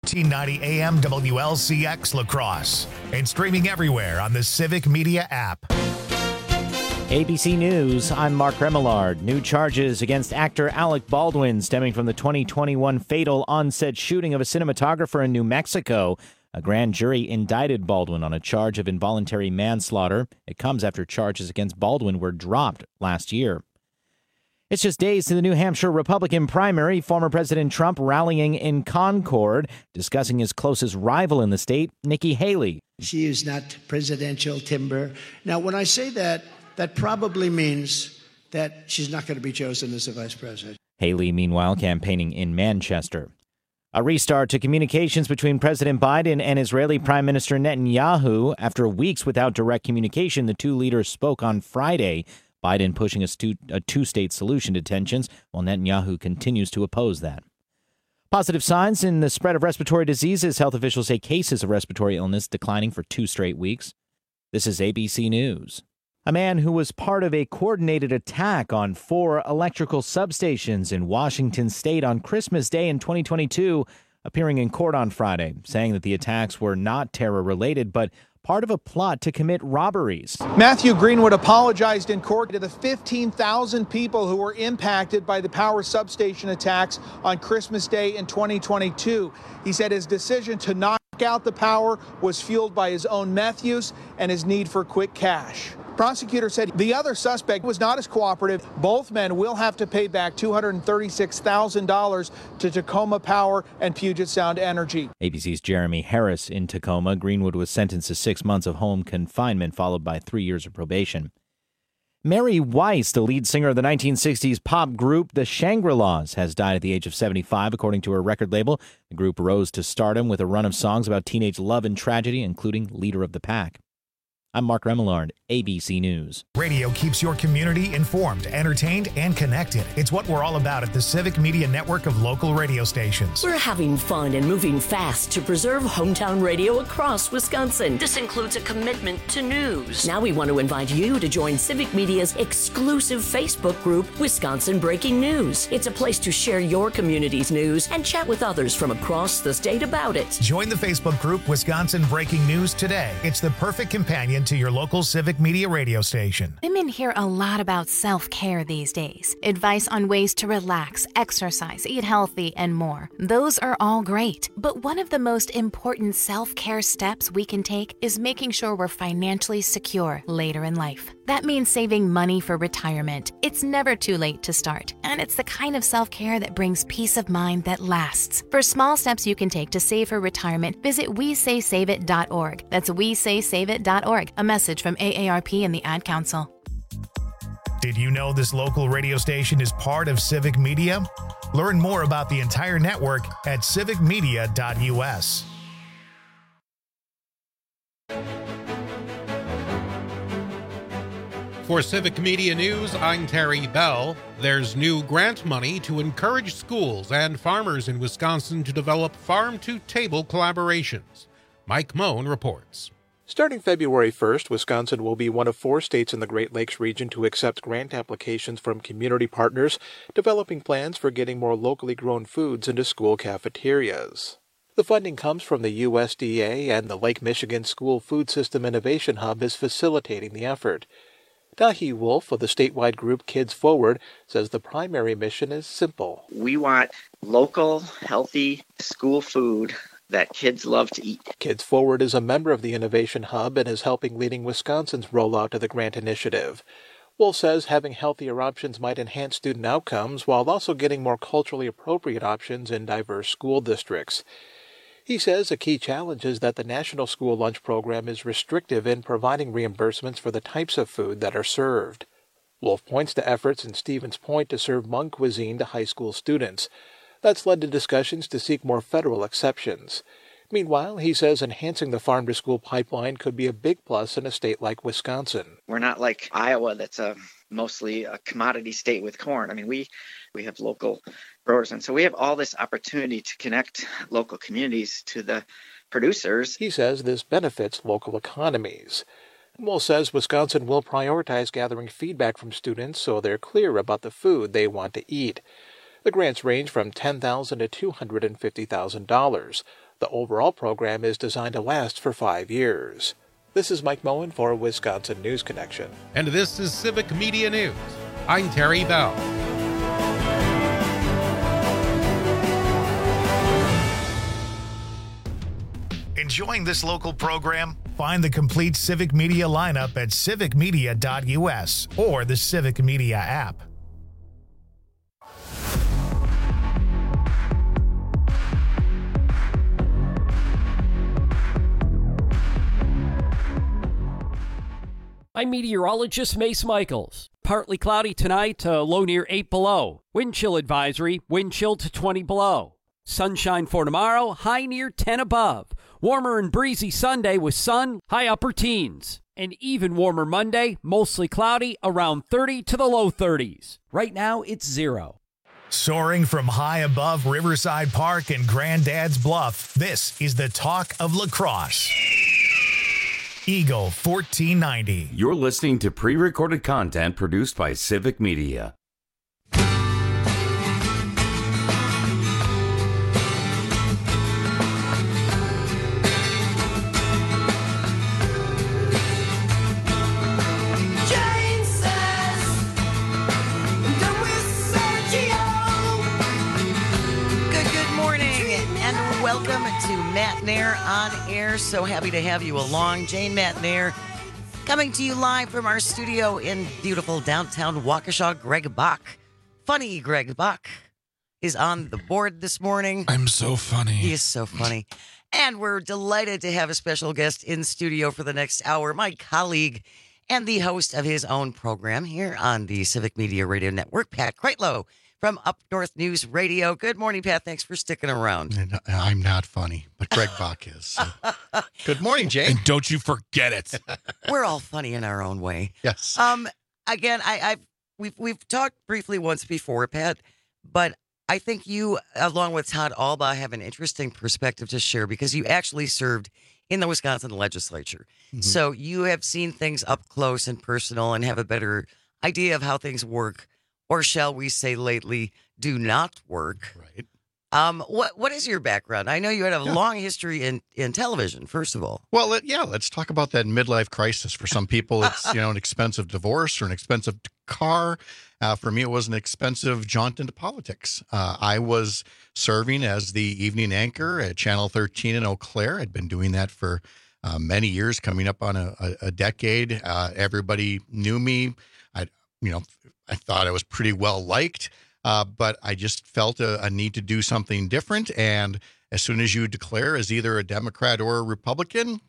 1490 AM WLCX La Crosse and streaming everywhere on the Civic Media app. ABC News, I'm Mark Remillard. New charges against actor Alec Baldwin stemming from the 2021 fatal on-set shooting of a cinematographer in New Mexico. A grand jury indicted Baldwin on a charge of involuntary manslaughter. It comes after charges against Baldwin were dropped last year. It's just days to the New Hampshire Republican primary. Former President Trump rallying in Concord, discussing his closest rival in the state, Nikki Haley. She is not presidential timber. Now, when I say that, that probably means that she's not going to be chosen as the vice president. Haley, meanwhile, campaigning in Manchester. A restart to communications between President Biden and Israeli Prime Minister Netanyahu. After weeks without direct communication, the two leaders spoke on Friday. Biden pushing a two-state solution to tensions, while Netanyahu continues to oppose that. Positive signs in the spread of respiratory diseases. Health officials say cases of respiratory illness declining for 2 straight weeks. This is ABC News. A man who was part of a coordinated attack on 4 electrical substations in Washington state on Christmas Day in 2022, appearing in court on Friday, saying that the attacks were not terror-related, but part of a plot to commit robberies. Matthew Greenwood apologized in court to the 15,000 people who were impacted by the power substation attacks on Christmas Day in 2022. He said his decision to knock out the power was fueled by his own meth use and his need for quick cash. Prosecutors said the other suspect was not as cooperative. Both men will have to pay back $236,000 to Tacoma Power and Puget Sound Energy. ABC's Jeremy Harris in Tacoma. Greenwood was sentenced to 6 months of home confinement, followed by 3 years of probation. Mary Weiss, the lead singer of the 1960s pop group The Shangri-Las, has died at the age of 75, according to her record label. The group rose to stardom with a run of songs about teenage love and tragedy, including Leader of the Pack. I'm Mark Remillard, ABC News. Radio keeps your community informed, entertained, and connected. It's what we're all about at the Civic Media Network of local radio stations. We're having fun and moving fast to preserve hometown radio across Wisconsin. This includes a commitment to news. Now we want to invite you to join Civic Media's exclusive Facebook group, Wisconsin Breaking News. It's a place to share your community's news and chat with others from across the state about it. Join the Facebook group, Wisconsin Breaking News today. It's the perfect companion to your local Civic Media radio station. Women hear a lot about self-care these days. Advice on ways to relax, exercise, eat healthy, and more. Those are all great. But one of the most important self-care steps we can take is making sure we're financially secure later in life. That means saving money for retirement. It's never too late to start, and it's the kind of self-care that brings peace of mind that lasts. For small steps you can take to save for retirement, visit WeSaySaveIt.org. That's WeSaySaveIt.org. A message from AARP and the Ad Council. Did you know this local radio station is part of Civic Media? Learn more about the entire network at civicmedia.us. For Civic Media News, I'm Terry Bell. There's new grant money to encourage schools and farmers in Wisconsin to develop farm-to-table collaborations. Mike Moen reports. Starting February 1st, Wisconsin will be one of 4 states in the Great Lakes region to accept grant applications from community partners, developing plans for getting more locally grown foods into school cafeterias. The funding comes from the USDA, and the Lake Michigan School Food System Innovation Hub is facilitating the effort. Dahi Wolf of the statewide group Kids Forward says the primary mission is simple. We want local, healthy school food that kids love to eat. Kids Forward is a member of the Innovation Hub and is helping leading Wisconsin's rollout of the grant initiative. Wolf says having healthier options might enhance student outcomes while also getting more culturally appropriate options in diverse school districts. He says a key challenge is that the National School Lunch Program is restrictive in providing reimbursements for the types of food that are served. Wolf points to efforts in Stevens Point to serve Hmong cuisine to high school students. That's led to discussions to seek more federal exceptions. Meanwhile, he says enhancing the farm-to-school pipeline could be a big plus in a state like Wisconsin. We're not like Iowa, that's mostly a commodity state with corn. I mean, we have local growers, and so we have all this opportunity to connect local communities to the producers. He says this benefits local economies. Wolf says Wisconsin will prioritize gathering feedback from students so they're clear about the food they want to eat. The grants range from $10,000 to $250,000. The overall program is designed to last for 5 years. This is Mike Moen for Wisconsin News Connection. And this is Civic Media News. I'm Terry Bell. Enjoying this local program? Find the complete Civic Media lineup at civicmedia.us or the Civic Media app. I'm meteorologist Mace Michaels. Partly cloudy tonight, low near 8 below. Wind chill advisory, wind chill to 20 below. Sunshine for tomorrow, high near 10 above. Warmer and breezy Sunday with sun, high upper teens. An even warmer Monday, mostly cloudy, around 30 to the low 30s. Right now, it's 0. Soaring from high above Riverside Park and Granddad's Bluff, this is the talk of lacrosse. Eagle 1490. You're listening to pre-recorded content produced by Civic Media. Welcome to Matt Nair on Air. So happy to have you along. Jane Matt Nair coming to you live from our studio in beautiful downtown Waukesha. Greg Bach, funny Greg Bach, is on the board this morning. I'm so funny. He is so funny. And we're delighted to have a special guest in studio for the next hour, my colleague and the host of his own program here on the Civic Media Radio Network, Pat Kreitlow from Up North News Radio. Good morning, Pat. Thanks for sticking around. And I'm not funny, but Greg Bach is. So. Good morning, Jane. And don't you forget it. We're all funny in our own way. Yes. Again, we've talked briefly once before, Pat, but I think you, along with Todd Alba, have an interesting perspective to share because you actually served in the Wisconsin legislature. Mm-hmm. So you have seen things up close and personal and have a better idea of how things work. Or shall we say lately, do not work. Right. What is your background? I know you had a long history in television, first of all. Well, let's talk about that midlife crisis. For some people, it's an expensive divorce or an expensive car. For me, it was an expensive jaunt into politics. I was serving as the evening anchor at Channel 13 in Eau Claire. I'd been doing that for many years, coming up on a decade. Everybody knew me. I thought I was pretty well liked, but I just felt a need to do something different. And as soon as you declare as either a Democrat or a Republican,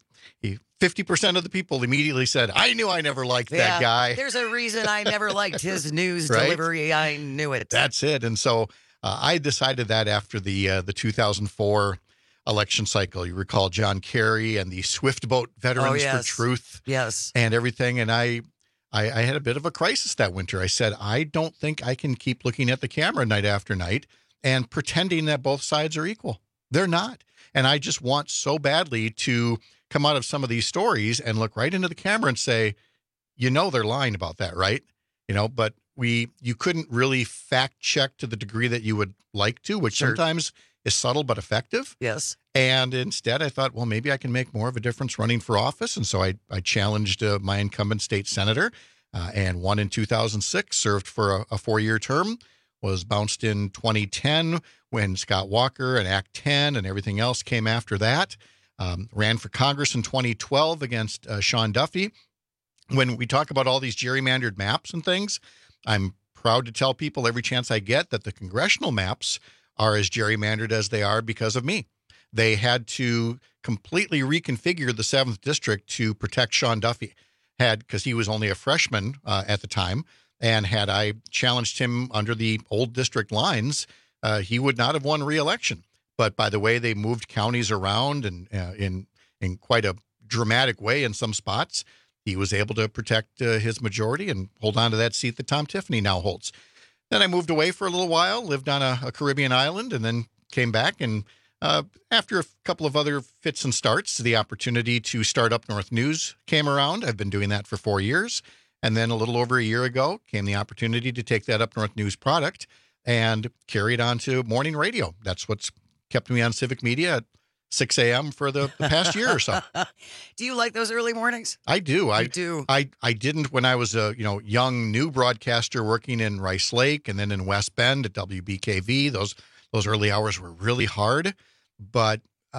50% of the people immediately said, I knew I never liked that guy. There's a reason I never liked his news right? delivery. I knew it. That's it. And so I decided that after the 2004 election cycle. You recall John Kerry and the Swift Boat Veterans for Truth. Yes. And everything. And I had a bit of a crisis that winter. I said, I don't think I can keep looking at the camera night after night and pretending that both sides are equal. They're not. And I just want so badly to come out of some of these stories and look right into the camera and say, they're lying about that, right? But you couldn't really fact check to the degree that you would like to, which sometimes is subtle but effective. Yes. And instead I thought, well, maybe I can make more of a difference running for office. And so I challenged my incumbent state senator and won in 2006, served for a 4-year term, was bounced in 2010 when Scott Walker and Act 10 and everything else came after that. Ran for Congress in 2012 against Sean Duffy. When we talk about all these gerrymandered maps and things, I'm proud to tell people every chance I get that the congressional maps are as gerrymandered as they are because of me. They had to completely reconfigure the 7th District to protect Sean Duffy, because he was only a freshman at the time. And had I challenged him under the old district lines, he would not have won re-election. But by the way, they moved counties around and in quite a dramatic way in some spots, he was able to protect his majority and hold on to that seat that Tom Tiffany now holds. Then I moved away for a little while, lived on a Caribbean island, and then came back. And after a couple of other fits and starts, the opportunity to start Up North News came around. I've been doing that for 4 years. And then a little over a year ago came the opportunity to take that Up North News product and carry it on to morning radio. That's what's kept me on Civic Media at 6 a.m. for the past year or so. Do you like those early mornings? I do. I do. I didn't when I was a young new broadcaster working in Rice Lake and then in West Bend at WBKV. Those early hours were really hard, but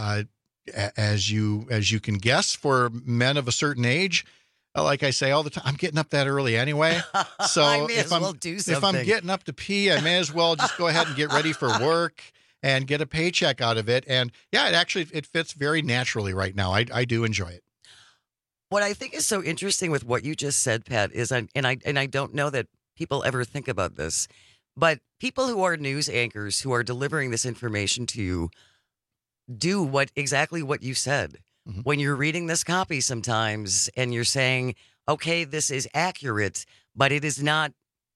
as you can guess, for men of a certain age, like I say all the time, I'm getting up that early anyway. So I may as well do if something. I'm getting up to pee, I may as well just go ahead and get ready for work and get a paycheck out of it. And yeah, it fits very naturally right now. I do enjoy it. What I think is so interesting with what you just said, Pat, is I don't know that people ever think about this, but people who are news anchors who are delivering this information to you do exactly what you said. Mm-hmm. When you're reading this copy sometimes and you're saying, okay, this is accurate, but it is not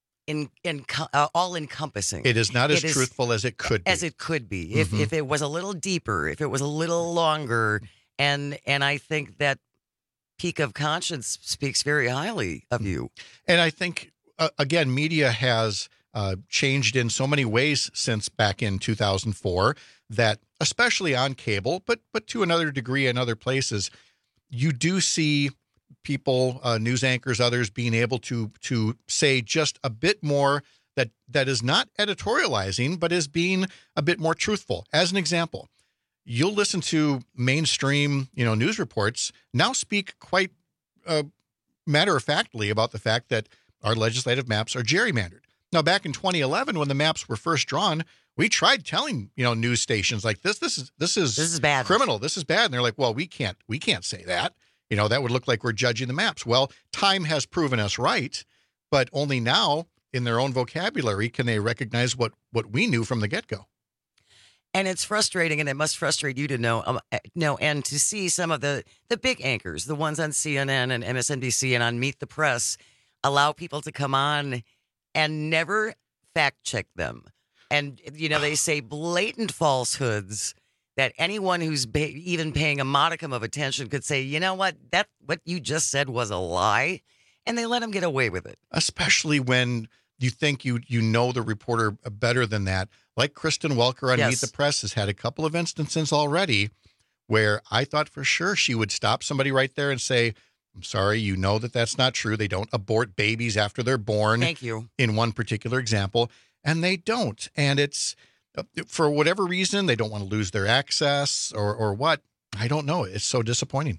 all-encompassing. It is not as truthful as it could be. As it could be. Mm-hmm. If it was a little deeper, if it was a little longer, and I think that peak of conscience speaks very highly of you. And I think, again, media has changed in so many ways since back in 2004 that, especially on cable, but to another degree in other places, you do see people, news anchors, others being able to say just a bit more that is not editorializing, but is being a bit more truthful. As an example, you'll listen to mainstream, news reports now speak quite matter-of-factly about the fact that our legislative maps are gerrymandered. Now, back in 2011, when the maps were first drawn, we tried telling, news stations like this is bad, criminal. This is bad. And they're like, well, we can't say that. That would look like we're judging the maps. Well, time has proven us right, but only now in their own vocabulary can they recognize what we knew from the get-go. And it's frustrating, and it must frustrate you to know, and to see some of the big anchors, the ones on CNN and MSNBC and on Meet the Press, allow people to come on and never fact check them. And, they say blatant falsehoods that anyone who's even paying a modicum of attention could say, you know what, what you just said was a lie. And they let them get away with it. Especially when you think you know the reporter better than that. Like Kristen Welker on Meet the Press has had a couple of instances already where I thought for sure she would stop somebody right there and say, I'm sorry, that's not true. They don't abort babies after they're born. Thank you. In one particular example. And they don't. And it's, for whatever reason, they don't want to lose their access or what. I don't know. It's so disappointing.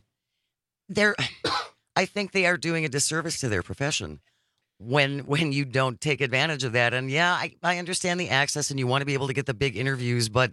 I think they are doing a disservice to their profession when you don't take advantage of that. And yeah, I understand the access and you want to be able to get the big interviews, but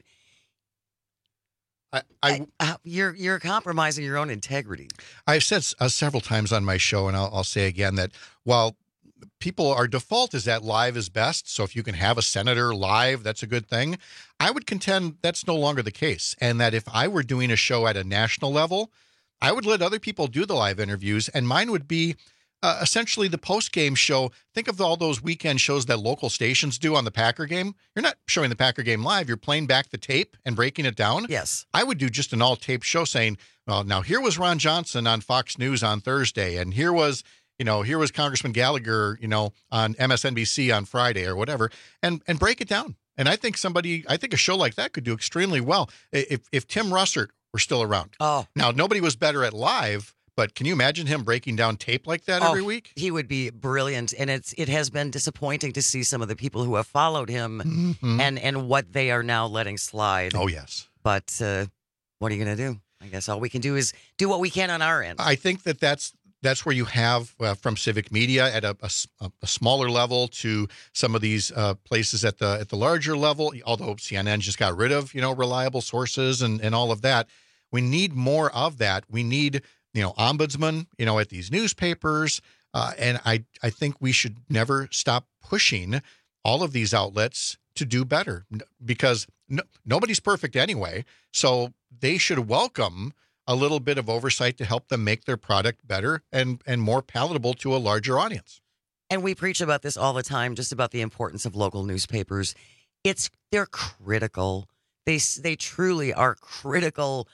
you're compromising your own integrity. I've said several times on my show, and I'll say again that while our default is that live is best, so if you can have a senator live, that's a good thing. I would contend that's no longer the case, and that if I were doing a show at a national level, I would let other people do the live interviews, and mine would be essentially the post-game show. Think of all those weekend shows that local stations do on the Packer game. You're not showing the Packer game live. You're playing back the tape and breaking it down. Yes. I would do just an all-tape show saying, well, now here was Ron Johnson on Fox News on Thursday, and here was Congressman Gallagher, on MSNBC on Friday or whatever, and break it down. And I think a show like that could do extremely well if Tim Russert were still around. Oh. Now, nobody was better at live, but can you imagine him breaking down tape like that every week? He would be brilliant. And it has been disappointing to see some of the people who have followed him and what they are now letting slide. Oh, yes. But what are you going to do? I guess all we can do is do what we can on our end. I think that's where you have from Civic Media at a smaller level to some of these places at the larger level, although CNN just got rid of, reliable sources and all of that. We need more of that. We need, ombudsman, at these newspapers. And I think we should never stop pushing all of these outlets to do better because nobody's perfect anyway. So they should welcome a little bit of oversight to help them make their product better and more palatable to a larger audience. And we preach about this all the time, just about the importance of local newspapers. They're critical. They truly are critical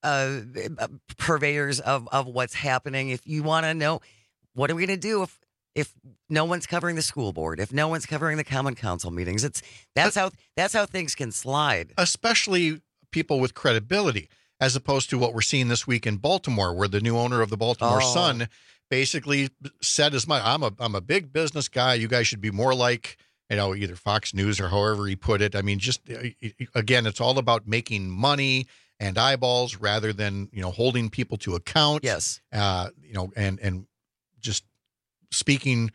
purveyors of what's happening. If you want to know, what are we going to do if no one's covering the school board, if no one's covering the common council meetings? That's how things can slide. Especially people with credibility. as opposed to what we're seeing this week in Baltimore, where the new owner of the Baltimore Sun basically said as much. I'm a big business guy. You guys should be more like, either Fox News or however he put it. I mean, just again, it's all about making money and eyeballs rather than, holding people to account. Yes. And just speaking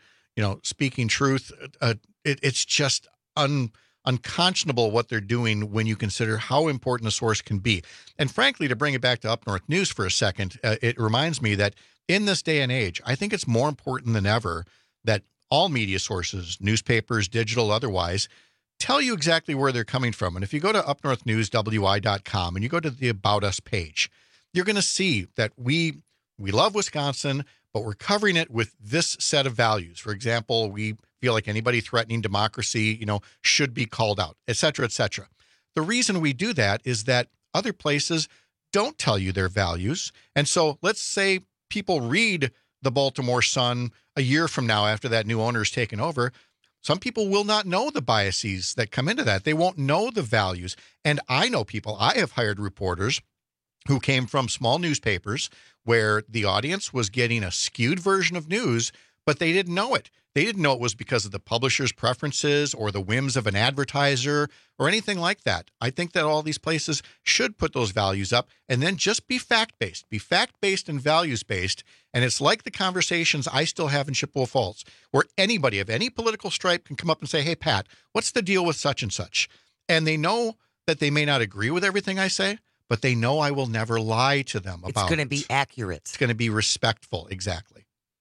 truth. It's just unconscionable what they're doing when you consider how important a source can be. And frankly, to bring it back to Up North News for a second, it reminds me that in this day and age, I think it's more important than ever that all media sources, newspapers, digital, otherwise, tell you exactly where they're coming from. And if you go to upnorthnewswi.com and you go to the About Us page, you're going to see that we love Wisconsin, but we're covering it with this set of values. For example, we feel like anybody threatening democracy, should be called out, et cetera, et cetera. The reason we do that is that other places don't tell you their values. And so let's say people read the Baltimore Sun a year from now after that new owner is taken over. Some people will not know the biases that come into that. They won't know the values. And I know people, I have hired reporters who came from small newspapers where the audience was getting a skewed version of news, but they didn't know it. They didn't know it was because of the publisher's preferences or the whims of an advertiser or anything like that. I think that all these places should put those values up and then just be fact-based. Be fact-based and values-based. And it's like the conversations I still have in Chippewa Falls, where anybody of any political stripe can come up and say, hey, Pat, what's the deal with such and such? And they know that they may not agree with everything I say, but they know I will never lie to them about it. It's going to be accurate. It's going to be respectful. Exactly.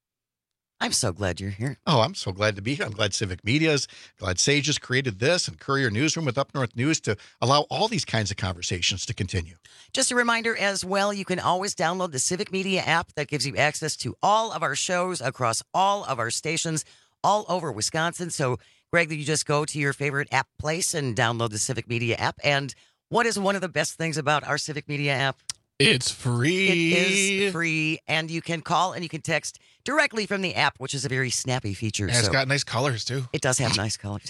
I'm so glad you're here. Oh, I'm so glad to be here. I'm glad Civic Media's, glad Sage has created this and Courier Newsroom with Up North News to allow all these kinds of conversations to continue. Just a reminder as well, you can always download the Civic Media app that gives you access to all of our shows across all of our stations all over Wisconsin. So, Greg, you just go to your favorite app place and download the Civic Media app. And what is one of the best things about our Civic Media app? It's free. It is free, and you can call and you can text directly from the app, which is a very snappy feature. Yeah, it's got nice colors, too. It does have nice colors.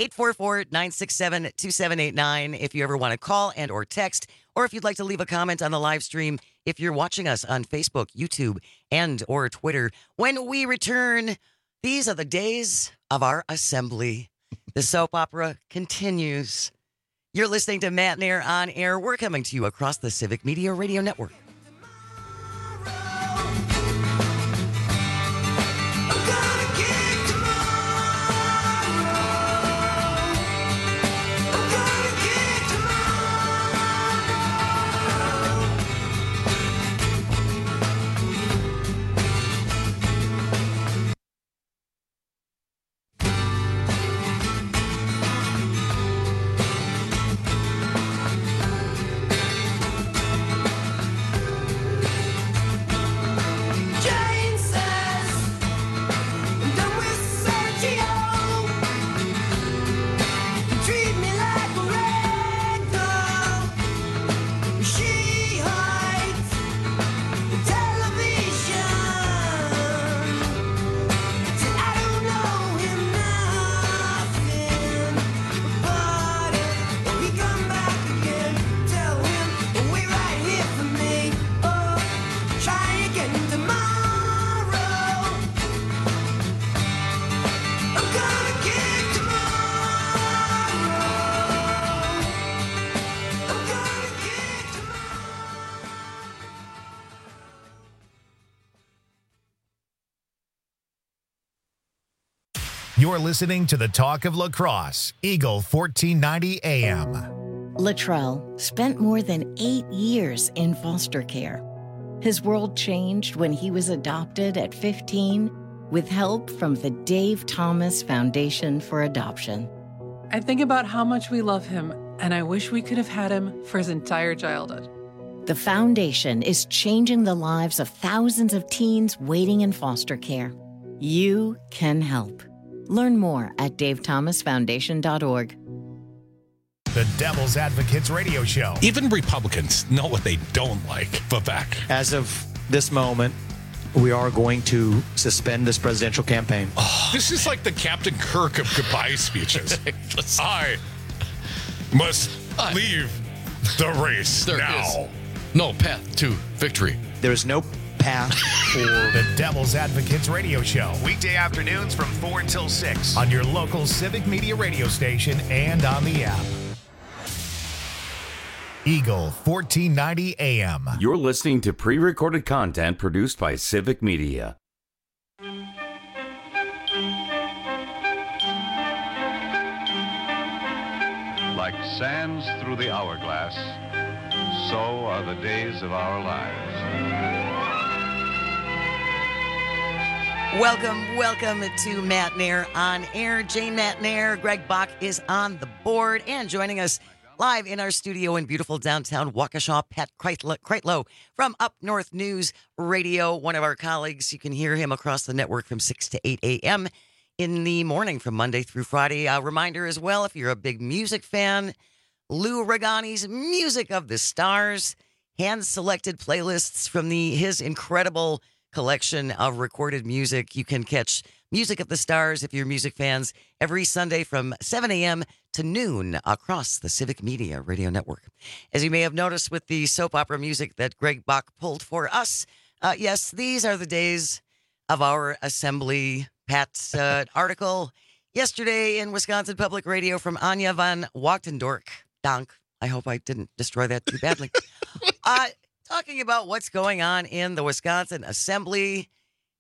844-967-2789 if you ever want to call and or text, or if you'd like to leave a comment on the live stream if you're watching us on Facebook, YouTube, and or Twitter. When we return, these are the days of our assembly. The soap opera continues. You're listening to Matt and Air on Air. We're coming to you across the Civic Media Radio Network. You're listening to the Talk of La Crosse, Eagle 1490 AM. Latrell spent more than 8 years in foster care. His world changed when he was adopted at 15 with help from the Dave Thomas Foundation for Adoption. I think about how much we love him, and I wish we could have had him for his entire childhood. The foundation is changing the lives of thousands of teens waiting in foster care. You can help. Learn more at davethomasfoundation.org. The Devil's Advocates Radio Show. Even Republicans know what they don't like. Vivek. As of this moment, we are going to suspend this presidential campaign. Oh, this is like the Captain Kirk of goodbye speeches. I must leave the race now. No, path to victory. There is no path for the Devil's Advocates Radio Show. Weekday afternoons from 4 until 6 on your local Civic Media radio station and on the app. Eagle 1490 AM. You're listening to pre-recorded content produced by Civic Media. Like sands through the hourglass, so are the days of our lives. Welcome to Matt Nair on Air. Jane Matt Nair, Greg Bach is on the board, and joining us live in our studio in beautiful downtown Waukesha, Pat Kreitlow from Up North News Radio, one of our colleagues. You can hear him across the network from 6 to 8 a.m. in the morning from Monday through Friday. A reminder as well, if you're a big music fan, Lou Regani's Music of the Stars, hand-selected playlists from his incredible collection of recorded music. You can catch Music of the Stars, if you're music fans, every Sunday from 7 a.m. to noon across the Civic Media Radio Network. As you may have noticed with the soap opera music that Greg Bach pulled for us, yes, these are the days of our assembly. Pat's article yesterday in Wisconsin Public Radio from Anya van Wachtendorp. Donk. I hope I didn't destroy that too badly. Talking about what's going on in the Wisconsin Assembly.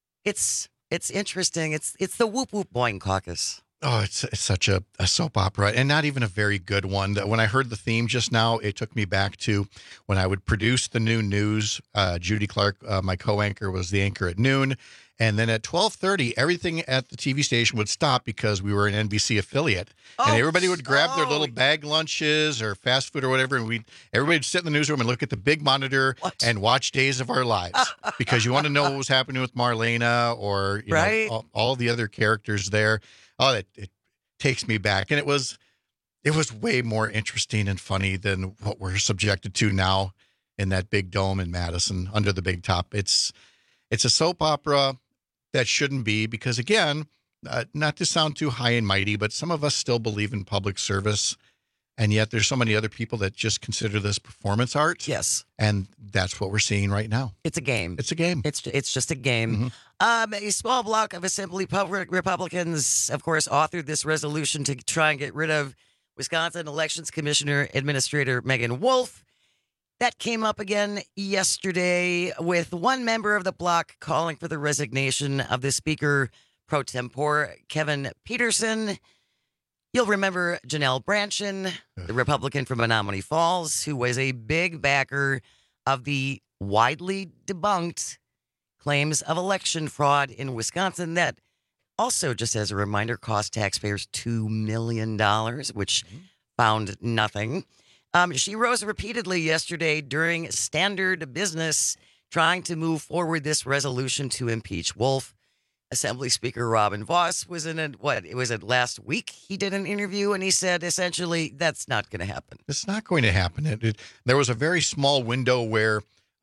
It's interesting. It's the Whoop Whoop Boing Caucus. Oh, it's such a soap opera, and not even a very good one. When I heard the theme just now, it took me back to when I would produce the noon news. Judy Clark, my co-anchor, was the anchor at noon. And then at 12:30, everything at the TV station would stop because we were an NBC affiliate. And everybody would grab their little bag lunches or fast food or whatever, and everybody would sit in the newsroom and look at the big monitor and watch Days of Our Lives because you want to know what was happening with Marlena or you know, all the other characters there. Oh, it takes me back. And it was way more interesting and funny than what we're subjected to now in that big dome in Madison under the big top. It's a soap opera that shouldn't be because, again, not to sound too high and mighty, but some of us still believe in public service. And yet there's so many other people that just consider this performance art. Yes. And that's what we're seeing right now. It's a game. It's a game. It's just a game. A small block of Assembly Republicans, of course, authored this resolution to try and get rid of Wisconsin Elections Commissioner Administrator Megan Wolf. That came up again yesterday with one member of the bloc calling for the resignation of the Speaker pro tempore, Kevin Peterson. You'll remember Janelle Brandtjen, the Republican from Menomonee Falls, who was a big backer of the widely debunked claims of election fraud in Wisconsin that also, just as a reminder, cost taxpayers $2 million, which found nothing. She rose repeatedly yesterday during standard business trying to move forward this resolution to impeach Wolf. Assembly Speaker Robin Vos was in last week? He did an interview and he said essentially that's not going to happen. It's not going to happen. There was a very small window where,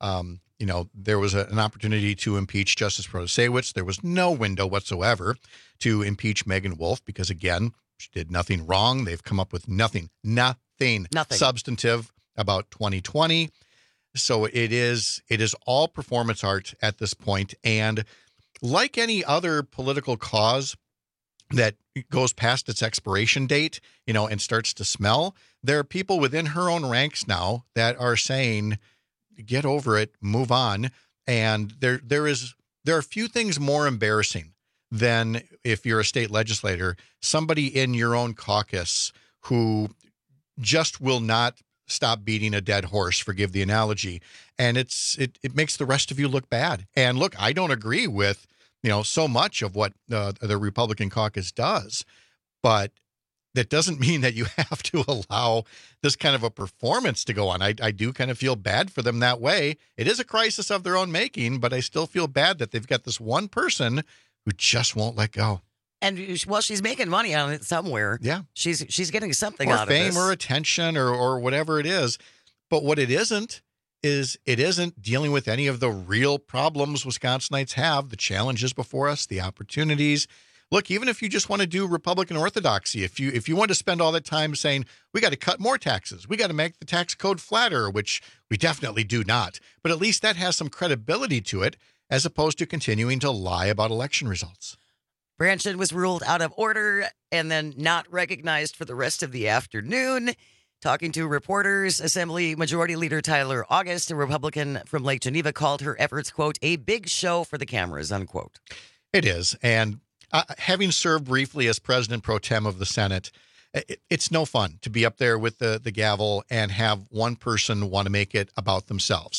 there was an opportunity to impeach Justice Protasiewicz. There was no window whatsoever to impeach Megan Wolf because, again, she did nothing wrong. They've come up with nothing substantive about 2020. So it is all performance art at this point. And like any other political cause that goes past its expiration date, and starts to smell, there are people within her own ranks now that are saying, get over it, move on. And there are few things more embarrassing than if you're a state legislator, somebody in your own caucus who just will not stop beating a dead horse, forgive the analogy. And it makes the rest of you look bad. And look, I don't agree with, so much of what the Republican caucus does, but that doesn't mean that you have to allow this kind of a performance to go on. I do kind of feel bad for them that way. It is a crisis of their own making, but I still feel bad that they've got this one person who just won't let go. And, well, she's making money on it somewhere. Yeah. She's getting something or out of fame this. Or attention or whatever it is. But what it isn't is it isn't dealing with any of the real problems Wisconsinites have, the challenges before us, the opportunities. look, even if you just want to do Republican orthodoxy, if you want to spend all that time saying we got to cut more taxes, we got to make the tax code flatter, which we definitely do not, but at least that has some credibility to it, as opposed to continuing to lie about election results. Branchen was ruled out of order and then not recognized for the rest of the afternoon. Talking to reporters, Assembly Majority Leader Tyler August, a Republican from Lake Geneva, called her efforts, quote, a big show for the cameras, unquote. It is. And having served briefly as president pro tem of the Senate, it's no fun to be up there with the gavel and have one person want to make it about themselves.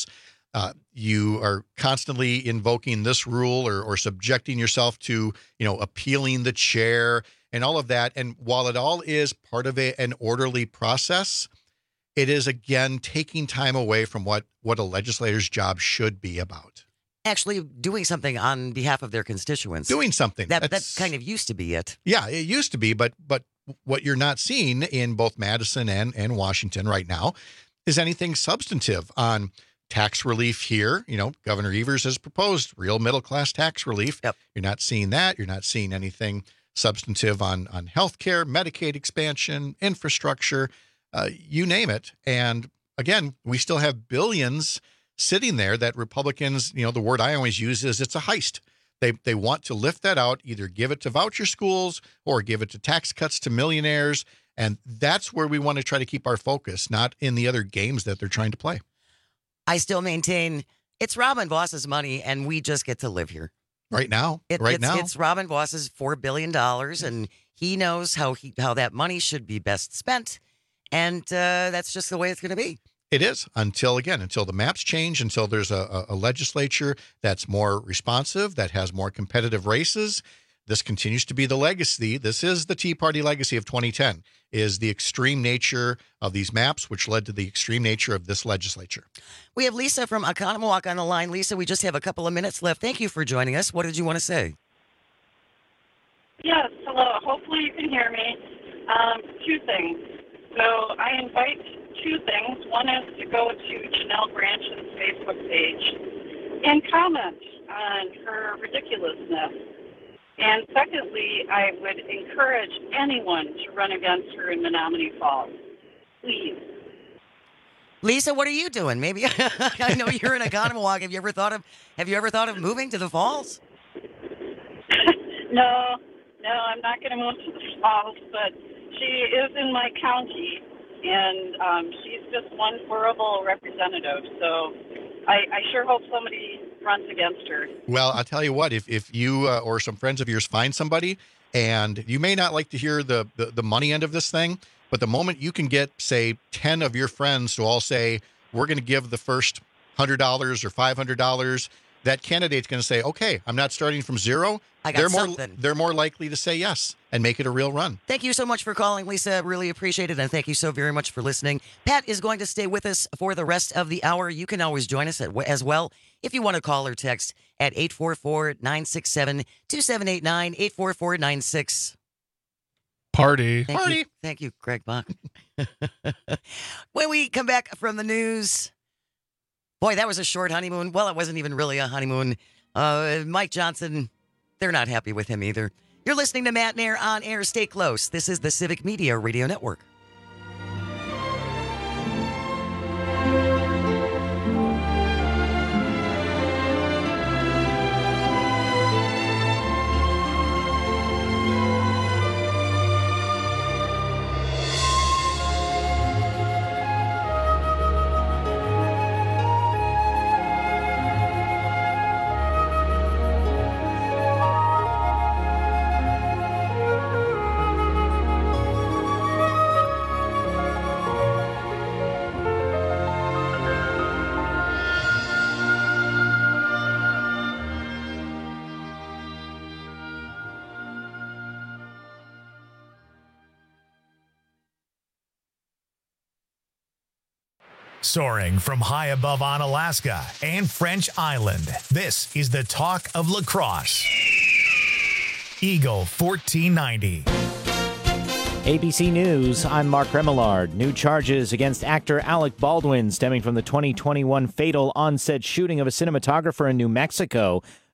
You are constantly invoking this rule or subjecting yourself to, appealing the chair and all of that. And while it all is part of an orderly process, it is, again, taking time away from what a legislator's job should be about. Actually doing something on behalf of their constituents. Doing something. That kind of used to be it. Yeah, it used to be. But what you're not seeing in both Madison and Washington right now is anything substantive on tax relief here. Governor Evers has proposed real middle-class tax relief. Yep. You're not seeing that. You're not seeing anything substantive on health care, Medicaid expansion, infrastructure, you name it. And again, we still have billions sitting there that Republicans, the word I always use is it's a heist. They want to lift that out, either give it to voucher schools or give it to tax cuts to millionaires. And that's where we want to try to keep our focus, not in the other games that they're trying to play. I still maintain it's Robin Voss's money, and we just get to live here. Right now. It's Robin Voss's $4 billion, and he knows how that money should be best spent, and that's just the way it's going to be. It is until the maps change, until there's a legislature that's more responsive, that has more competitive races. This continues to be the legacy. This is the Tea Party legacy of 2010, is the extreme nature of these maps, which led to the extreme nature of this legislature. We have Lisa from Oconomowoc on the line. Lisa, we just have a couple of minutes left. Thank you for joining us. What did you want to say? Yes, hello. Hopefully you can hear me. Two things. So I invite two things. One is to go to Janelle Branch's Facebook page and comment on her ridiculousness. And secondly, I would encourage anyone to run against her in Menominee Falls. Please. Lisa, what are you doing? Maybe I know you're in Oconomowoc. Have you ever thought of moving to the Falls? No, I'm not going to move to the Falls, but she is in my county, and she's just one horrible representative. So I sure hope somebody runs against her. Well, I'll tell you what, if you or some friends of yours find somebody, and you may not like to hear the money end of this thing, but the moment you can get, say, 10 of your friends to all say, we're going to give the first $100 or $500, that candidate's going to say, okay, I'm not starting from zero. They're more likely to say yes and make it a real run. Thank you so much for calling, Lisa. Really appreciate it. And thank you so very much for listening. Pat is going to stay with us for the rest of the hour. You can always join us as well if you want to call or text at 844-967-2789, 844-96. Party. Thank you, Greg Bach. When we come back from the news, boy, that was a short honeymoon. Well, it wasn't even really a honeymoon. Mike Johnson, they're not happy with him either. You're listening to Matt Nair on air. Stay close. This is the Civic Media Radio Network. Soaring from high above on Alaska and French Island, this is the talk of lacrosse. Eagle 1490. ABC News, I'm Mark Remillard. New charges against actor Alec Baldwin stemming from the 2021 fatal on-set shooting of a cinematographer in New Mexico.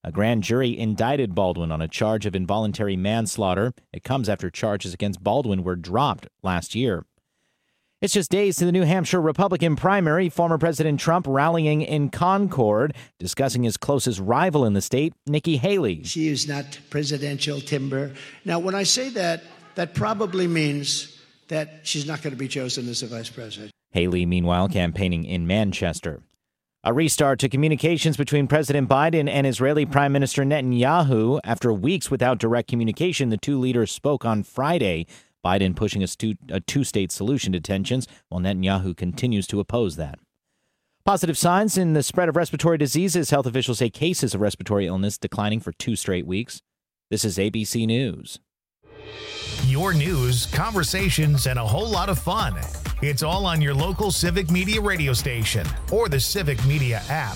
A grand jury indicted Baldwin on a charge of involuntary manslaughter. It comes after charges against Baldwin were dropped last year. It's just days to the New Hampshire Republican primary. Former President Trump rallying in Concord, discussing his closest rival in the state, Nikki Haley. She is not presidential timber. Now, when I say that, that probably means that she's not going to be chosen as a vice president. Haley, meanwhile, campaigning in Manchester. A restart to communications between President Biden and Israeli Prime Minister Netanyahu. After weeks without direct communication, the two leaders spoke on Friday. Biden pushing a two-state solution to tensions, while Netanyahu continues to oppose that. Positive signs in the spread of respiratory diseases. Health officials say cases of respiratory illness declining for 2 straight weeks. This is ABC News. Your news, conversations, and a whole lot of fun. It's all on your local Civic Media radio station or the Civic Media app.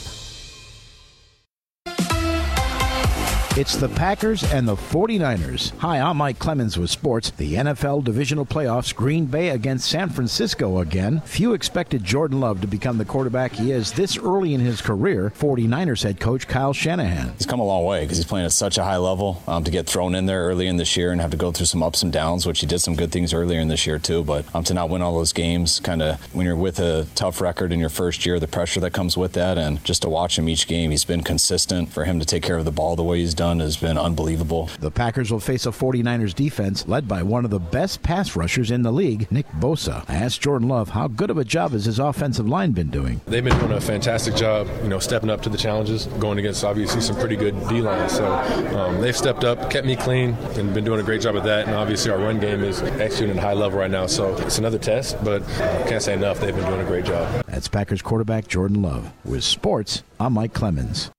It's the Packers and the 49ers. Hi, I'm Mike Clemens with sports. The NFL divisional playoffs, Green Bay against San Francisco again. Few expected Jordan Love to become the quarterback he is this early in his career. 49ers head coach Kyle Shanahan. He's come a long way because he's playing at such a high level. To get thrown in there early in this year and have to go through some ups and downs, which he did some good things earlier in this year too, but to not win all those games, kind of when you're with a tough record in your first year, the pressure that comes with that, and just to watch him each game, he's been consistent. For him to take care of the ball the way he's done has been unbelievable. The Packers will face a 49ers defense led by one of the best pass rushers in the league, Nick Bosa. I asked Jordan Love how good of a job has his offensive line been doing. They've been doing a fantastic job, stepping up to the challenges, going against obviously some pretty good D-lines. So they've stepped up, kept me clean, and been doing a great job at that. And obviously our run game is executing at a high level right now. So it's another test, but can't say enough. They've been doing a great job. That's Packers quarterback Jordan Love. With sports, I'm Mike Clemens.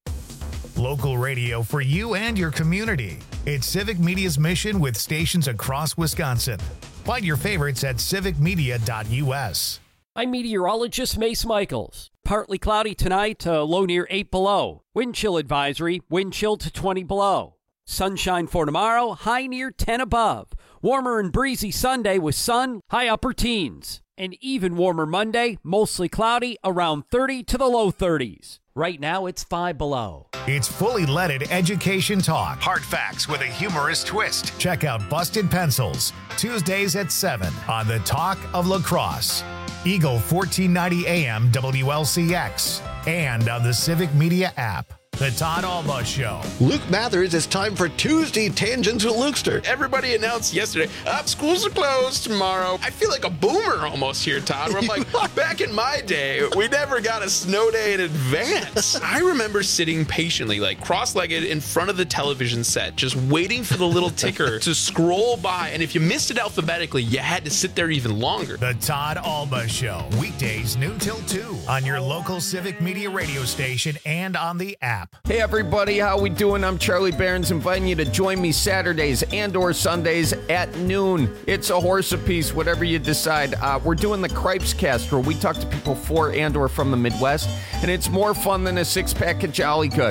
Local radio for you and your community. It's Civic Media's mission with stations across Wisconsin. Find your favorites at civicmedia.us. I'm meteorologist Mace Michaels. Partly cloudy tonight, low near 8 below. Wind chill advisory, wind chill to 20 below. Sunshine for tomorrow, high near 10 above. Warmer and breezy Sunday with sun, high upper teens. An even warmer Monday, mostly cloudy, around 30 to the low 30s. Right now, it's 5 below. It's fully leaded education talk. Hard facts with a humorous twist. Check out Busted Pencils, Tuesdays at 7 on the Talk of La Crosse. Eagle 1490 AM WLCX and on the Civic Media app. The Todd Alba Show. Luke Mathers, it's time for Tuesday Tangents with Lukester. Everybody announced yesterday, schools are closed tomorrow. I feel like a boomer almost here, Todd. Where I'm like, back in my day, we never got a snow day in advance. I remember sitting patiently, cross-legged in front of the television set, just waiting for the little ticker to scroll by. And if you missed it alphabetically, you had to sit there even longer. The Todd Alba Show. Weekdays noon till 2 on your local Civic Media radio station and on the app. Hey everybody, how we doing? I'm Charlie Barons, inviting you to join me Saturdays and or Sundays at noon. It's a horse apiece, whatever you decide. We're doing the Cripes Cast, where we talk to people for and or from the Midwest, and it's more fun than a six-pack of Jolly Good.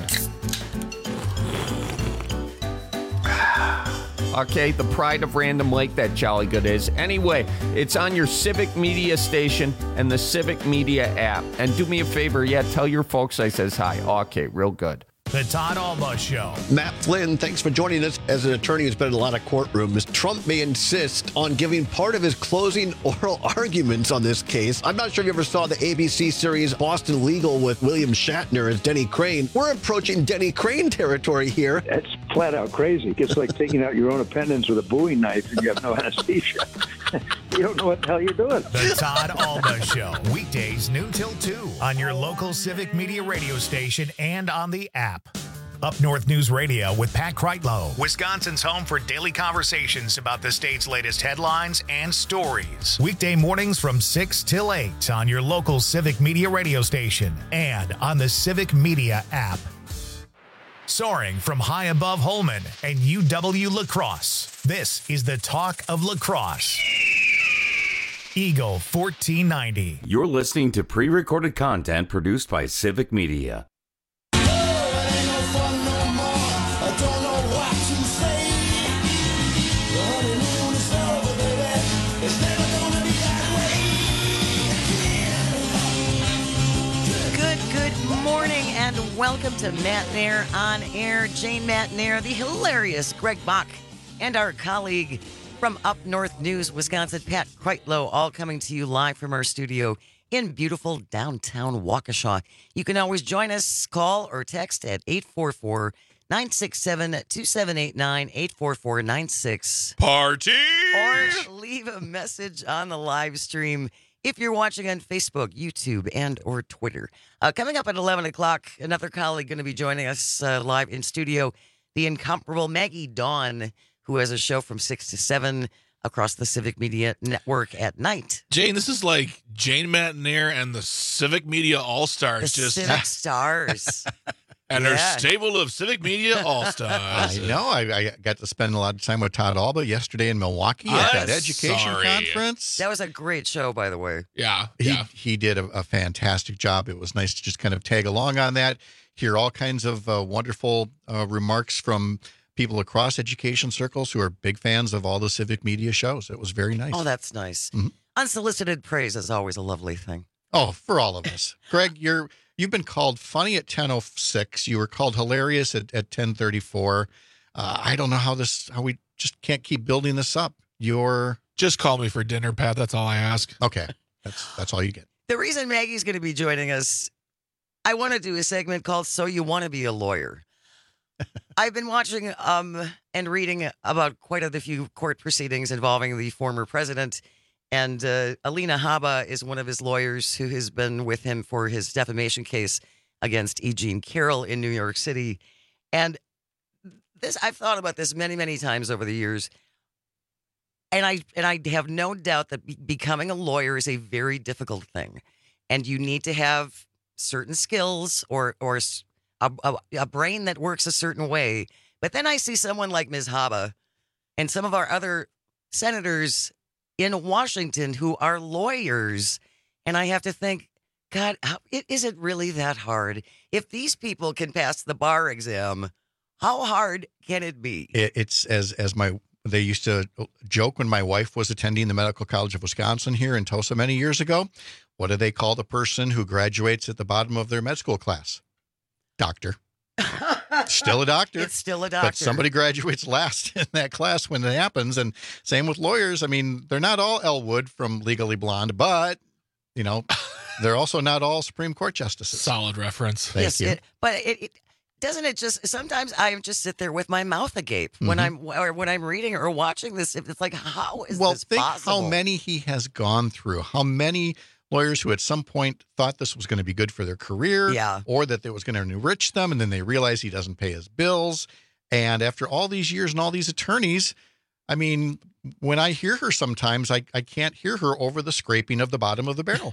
Okay, the pride of Random Lake, that Jolly Good is. Anyway, it's on your Civic Media station and the Civic Media app. And do me a favor, tell your folks I says hi. Okay, real good. The Todd Alba Show. Matt Flynn, thanks for joining us. As an attorney who's been in a lot of courtrooms, Trump may insist on giving part of his closing oral arguments on this case. I'm not sure if you ever saw the ABC series Boston Legal with William Shatner as Denny Crane. We're approaching Denny Crane territory here. That's flat out crazy. It's like taking out your own appendix with a Bowie knife and you have no anesthesia. You don't know what the hell you're doing. The Todd Alba Show. Weekdays noon till 2 on your local Civic Media radio station and on the app. Up North News Radio with Pat Kreitlow, Wisconsin's home for daily conversations about the state's latest headlines and stories. Weekday mornings from 6 till 8 on your local Civic Media radio station and on the Civic Media app. Soaring from high above Holmen and UW La Crosse, this is the Talk of La Crosse. Eagle 1490. You're listening to pre-recorded content produced by Civic Media. Good morning and welcome to Matt Nair on Air. Jane Matt Nair, the hilarious Greg Bach, and our colleague from Up North News, Wisconsin, Pat Kreitlow, all coming to you live from our studio in beautiful downtown Waukesha. You can always join us, call or text at 844-967-2789, 844-96. Party! Or leave a message on the live stream if you're watching on Facebook, YouTube, and or Twitter. Coming up at 11 o'clock, another colleague going to be joining us live in studio, the incomparable Maggie Dawn, who has a show from 6 to 7 across the Civic Media Network at night. Jane, this is like Jane Matt Nair and the Civic Media All-Stars. The Civic Stars. And our stable of Civic Media All-Stars. I know. I got to spend a lot of time with Todd Alba yesterday in Milwaukee at that education conference. That was a great show, by the way. Yeah. He did a fantastic job. It was nice to just kind of tag along on that, hear all kinds of wonderful remarks from people across education circles who are big fans of all the Civic Media shows. It was very nice. Oh, that's nice. Mhm. Unsolicited praise is always a lovely thing. Oh, for all of us. Greg, you've been called funny at 10:06. You were called hilarious at 10:34. I don't know how we just can't keep building this up. Just call me for dinner, Pat. That's all I ask. Okay. That's all you get. The reason Maggie's going to be joining us, I want to do a segment called So You Want to Be a Lawyer. I've been watching and reading about quite a few court proceedings involving the former president. And Alina Habba is one of his lawyers who has been with him for his defamation case against E. Jean Carroll in New York City. And I've thought about this many, many times over the years. And I have no doubt that becoming a lawyer is a very difficult thing. And you need to have certain skills or a brain that works a certain way. But then I see someone like Ms. Habba and some of our other senators in Washington who are lawyers. And I have to think, God, is it really that hard? If these people can pass the bar exam, how hard can it be? It's they used to joke when my wife was attending the Medical College of Wisconsin here in Tosa many years ago. What do they call the person who graduates at the bottom of their med school class? Doctor. Still a doctor. It's still a doctor. But somebody graduates last in that class when it happens. And same with lawyers. I mean, they're not all Elwood from Legally Blonde, but, they're also not all Supreme Court justices. Solid reference. Thank you. But doesn't it just, sometimes I just sit there with my mouth agape when I'm reading or watching this. It's like, how is this think possible? how many he has gone through, how many lawyers who at some point thought this was going to be good for their career or that it was going to enrich them, and then they realize he doesn't pay his bills. And after all these years and all these attorneys, I mean, when I hear her sometimes, I can't hear her over the scraping of the bottom of the barrel.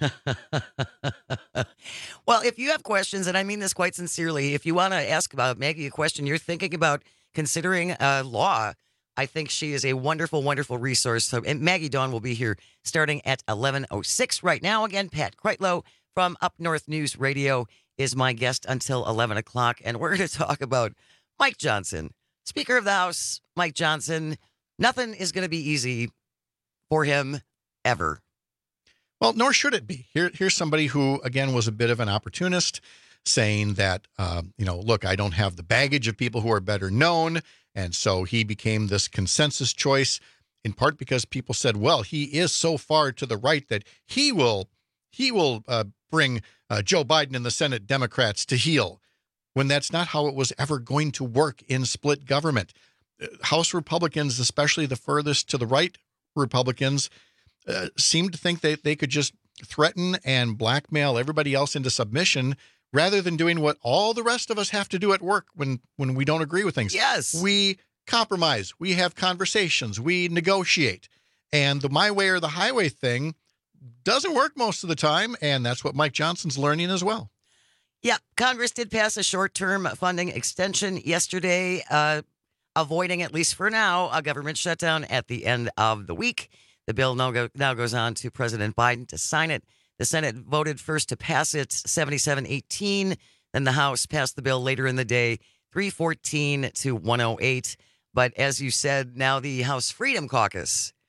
Well, if you have questions, and I mean this quite sincerely, if you want to ask about Maggie a question, you're thinking about considering law, I think she is a wonderful, wonderful resource. So, and Maggie Dawn will be here starting at 11:06 right now. Again, Pat Kreitlow from Up North News Radio is my guest until 11 o'clock. And we're going to talk about Mike Johnson, Speaker of the House, Mike Johnson. Nothing is going to be easy for him ever. Well, nor should it be. Here's somebody who, again, was a bit of an opportunist, saying that, look, I don't have the baggage of people who are better known. And so he became this consensus choice, in part because people said, well, he is so far to the right that he will bring Joe Biden and the Senate Democrats to heel, when that's not how it was ever going to work in split government. House Republicans, especially the furthest to the right Republicans, seem to think that they could just threaten and blackmail everybody else into submission rather than doing what all the rest of us have to do at work when we don't agree with things. Yes. We compromise. We have conversations. We negotiate. And the my way or the highway thing doesn't work most of the time, and that's what Mike Johnson's learning as well. Yeah, Congress did pass a short-term funding extension yesterday, avoiding, at least for now, a government shutdown at the end of the week. The bill now goes on to President Biden to sign it. The Senate voted first to pass it, 77-18. Then the House passed the bill later in the day, 314 to 108. But as you said, now the House Freedom Caucus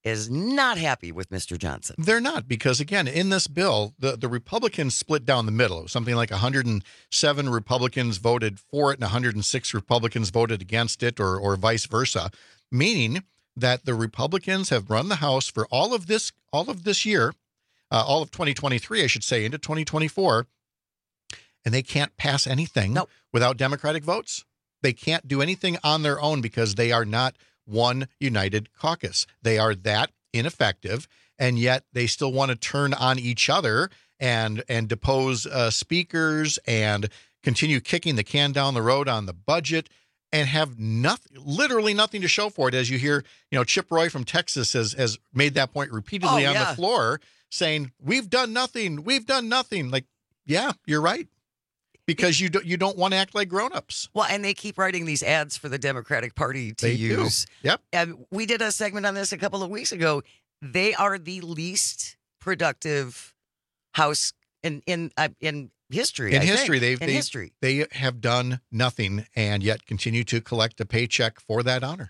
is not happy with Mr. Johnson. They're not, because, again, in this bill, the Republicans split down the middle. Something like 107 Republicans voted for it and 106 Republicans voted against it, or vice versa, meaning that the Republicans have run the House for all of this year, all of 2023, I should say, into 2024, and they can't pass anything without Democratic votes. They can't do anything on their own because they are not one united caucus. They are that ineffective, and yet they still want to turn on each other and depose speakers and continue kicking the can down the road on the budget and have literally nothing to show for it. As you hear, Chip Roy from Texas has made that point repeatedly on the floor, saying, we've done nothing. We've done nothing. Like, yeah, you're right. Because you don't want to act like grown-ups. Well, and they keep writing these ads for the Democratic Party to use. Yep. And we did a segment on this a couple of weeks ago. They are the least productive House in history. In history, they have done nothing and yet continue to collect a paycheck for that honor.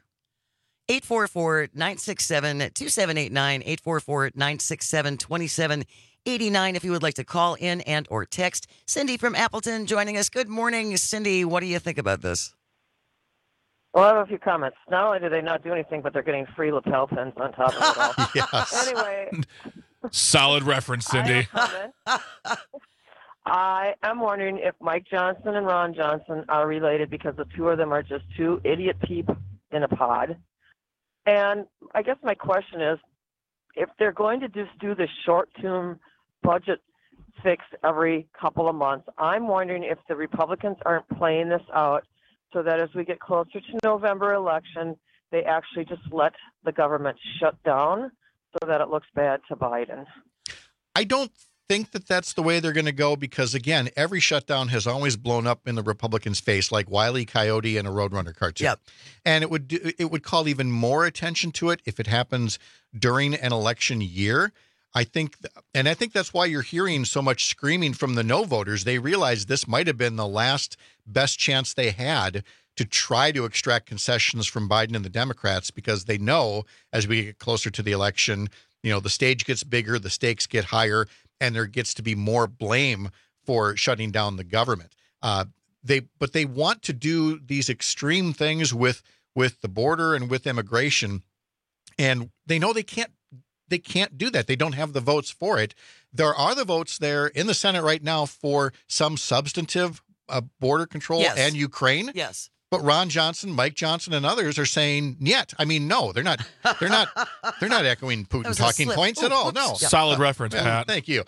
844-967-2789, 844-967-2789. If you would like to call in and or text. Cindy from Appleton joining us. Good morning, Cindy. What do you think about this? Well, I have a few comments. Not only do they not do anything, but they're getting free lapel pins on top of it all. Yes. Anyway. Solid reference, Cindy. I am wondering if Mike Johnson and Ron Johnson are related, because the two of them are just two idiot peeps in a pod. And I guess my question is, if they're going to just do the short-term budget fix every couple of months, I'm wondering if the Republicans aren't playing this out so that as we get closer to November election, they actually just let the government shut down so that it looks bad to Biden. I don't think that that's the way they're going to go, because, again, every shutdown has always blown up in the Republicans' face, like Wile E. Coyote and a Roadrunner cartoon. Yep. And it would call even more attention to it if it happens during an election year. I think that's why you're hearing so much screaming from the no voters. They realize this might have been the last best chance they had to try to extract concessions from Biden and the Democrats, because they know as we get closer to the election, the stage gets bigger, the stakes get higher, and there gets to be more blame for shutting down the government. But they want to do these extreme things with the border and with immigration, and they know they can't do that. They don't have the votes for it. There are the votes there in the Senate right now for some substantive border control and Ukraine. Yes. But Ron Johnson, Mike Johnson, and others are saying, "Niet." I mean, no, they're not echoing Putin talking points at all. No, solid reference, Pat. Thank you.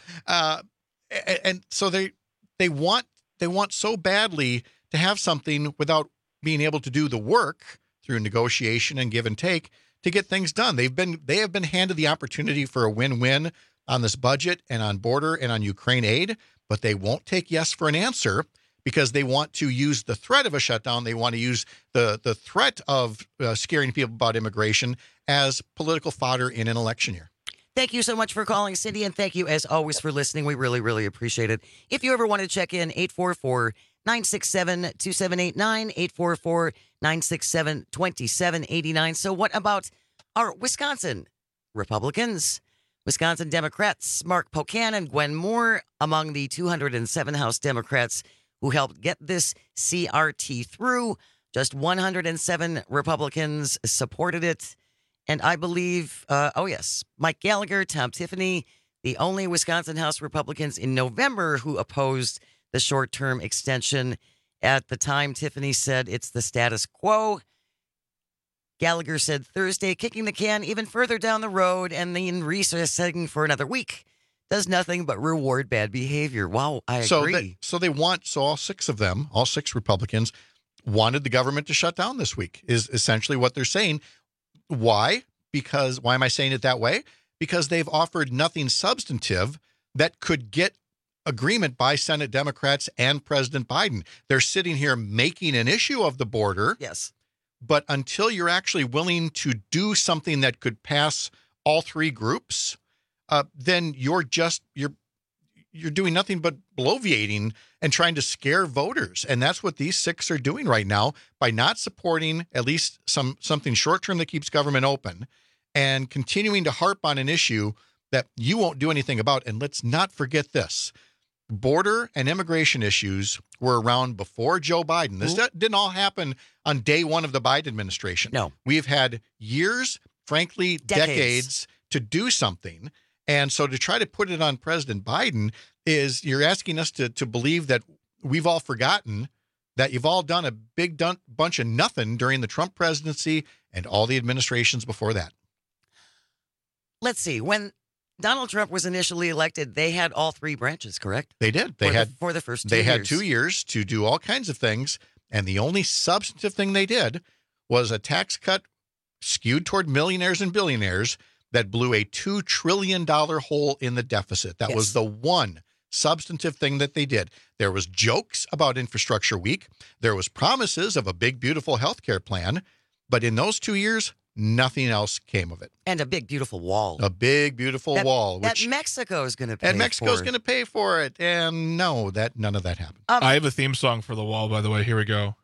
And so they want so badly to have something without being able to do the work through negotiation and give and take to get things done. They have been handed the opportunity for a win-win on this budget and on border and on Ukraine aid, but they won't take yes for an answer, because they want to use the threat of a shutdown. They want to use the threat of scaring people about immigration as political fodder in an election year. Thank you so much for calling, Cindy, and thank you, as always, for listening. We really, really appreciate it. If you ever want to check in, 844-967-2789, 844-967-2789. So what about our Wisconsin Republicans? Wisconsin Democrats, Mark Pocan and Gwen Moore, among the 207 House Democrats who helped get this CRT through. Just 107 Republicans supported it. And I believe, Mike Gallagher, Tom Tiffany, the only Wisconsin House Republicans in November who opposed the short-term extension. At the time, Tiffany said it's the status quo. Gallagher said Thursday, kicking the can even further down the road and then recessing for another week does nothing but reward bad behavior. Wow, I agree. So all six of them, all six Republicans, wanted the government to shut down this week, is essentially what they're saying. Why? Why am I saying it that way? Because they've offered nothing substantive that could get agreement by Senate Democrats and President Biden. They're sitting here making an issue of the border. Yes. But until you're actually willing to do something that could pass all three groups, then you're doing nothing but bloviating and trying to scare voters. And that's what these six are doing right now by not supporting at least something short-term that keeps government open and continuing to harp on an issue that you won't do anything about. And let's not forget this. Border and immigration issues were around before Joe Biden. This didn't all happen on day one of the Biden administration. No. We've had years, frankly, decades to do something. And so to try to put it on President Biden is you're asking us to believe that we've all forgotten that you've all done a big bunch of nothing during the Trump presidency and all the administrations before that. Let's see. When Donald Trump was initially elected, they had all three branches, correct? They did. For the first 2 They years. had 2 years to do all kinds of things, and the only substantive thing they did was a tax cut skewed toward millionaires and billionaires that blew a $2 trillion hole in the deficit. That was the one substantive thing that they did. There was jokes about Infrastructure Week. There was promises of a big, beautiful health care plan. But in those 2 years, nothing else came of it. And a big, beautiful wall. A big, beautiful wall. That Mexico is going to pay for. And Mexico's going to pay for it. And no, none of that happened. I have a theme song for the wall, by the way. Here we go.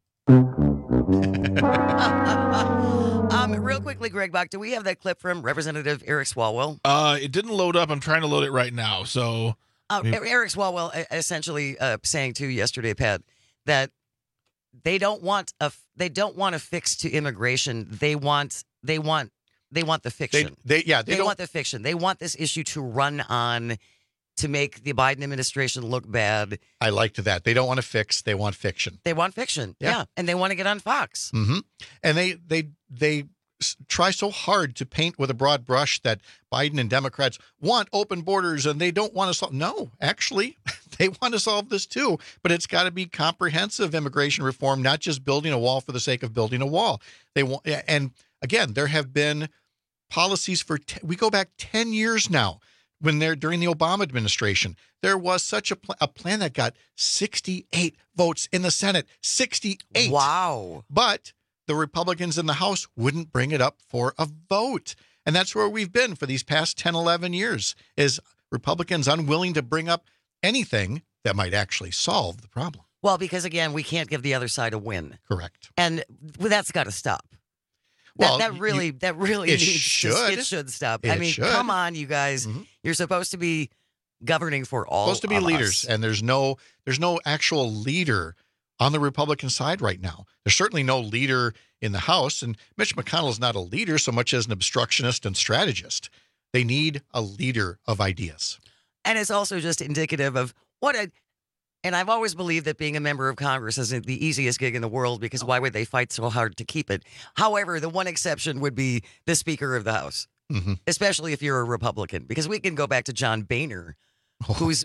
Real quickly, Greg Bach, do we have that clip from Representative Eric Swalwell? It didn't load up. I'm trying to load it right now. So Eric Swalwell essentially saying to yesterday, Pat, that they don't want a fix to immigration. They want the fiction. They want the fiction. They want this issue to run on to make the Biden administration look bad. I liked that. They don't want to fix. They want fiction. They want fiction. Yeah. And they want to get on Fox. Mm-hmm. And they try so hard to paint with a broad brush that Biden and Democrats want open borders and they don't want to solve. No, actually, they want to solve this too. But it's got to be comprehensive immigration reform, not just building a wall for the sake of building a wall. They want, and again, there have been policies we go back 10 years now. When during the Obama administration, there was such a plan that got 68 votes in the Senate. 68. Wow. But the Republicans in the House wouldn't bring it up for a vote. And that's where we've been for these past 10, 11 years, is Republicans unwilling to bring up anything that might actually solve the problem. Well, because, again, we can't give the other side a win. Correct. And that's got to stop. Well, that really it should stop. Come on, you guys. Mm-hmm. You're supposed to be governing for all. Supposed to be leaders, and there's no actual leader on the Republican side right now. There's certainly no leader in the House, and Mitch McConnell is not a leader so much as an obstructionist and strategist. They need a leader of ideas. And it's also just indicative of and I've always believed that being a member of Congress isn't the easiest gig in the world, because why would they fight so hard to keep it? However, the one exception would be the Speaker of the House, especially if you're a Republican, because we can go back to John Boehner, who's